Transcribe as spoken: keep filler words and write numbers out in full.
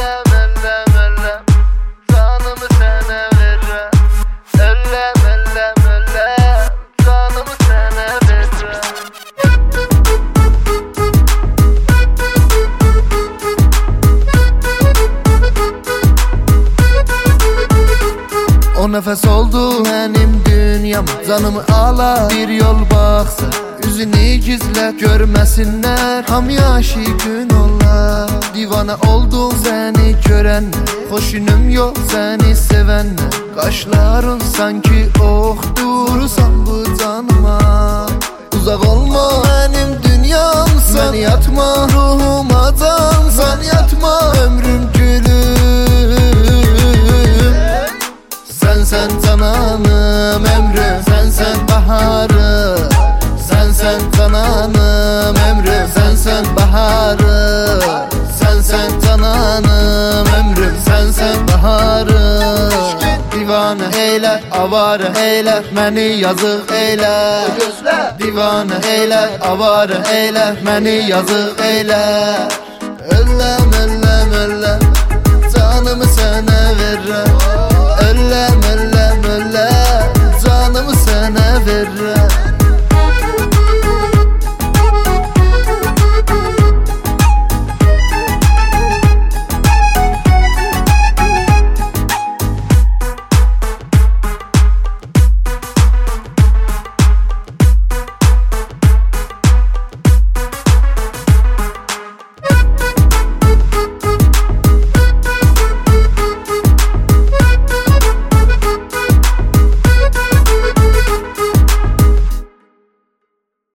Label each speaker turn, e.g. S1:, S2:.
S1: Ellem ellem ellem canımı sana verem. Ellem ellem ellem canımı sana verem. O nefes oldu benim dünyam, canımı ala bir yol baksa. Üzünü gizlet görmesinler, hamyaşı gün olar. Divana oldum seni görenler, hoşunum yok seni sevenler. Kaşların sanki okdur, vursan bu canıma. Uzak olma benim dünyamsan, yatma ruhuma cansan, yatma ömrüm gülüm. Sen sen cananım ömrüm, sen sen baharım. Sen sen cananım ömrüm, sen sen baharım. Sen sen cananım ömrüm, sen sen baharım. Divane eyler, avare eyler, beni yazık eyler. Divane eyler, avare eyler, beni yazık eyler. Ellem ellem ellem canımı sana verem. Ellem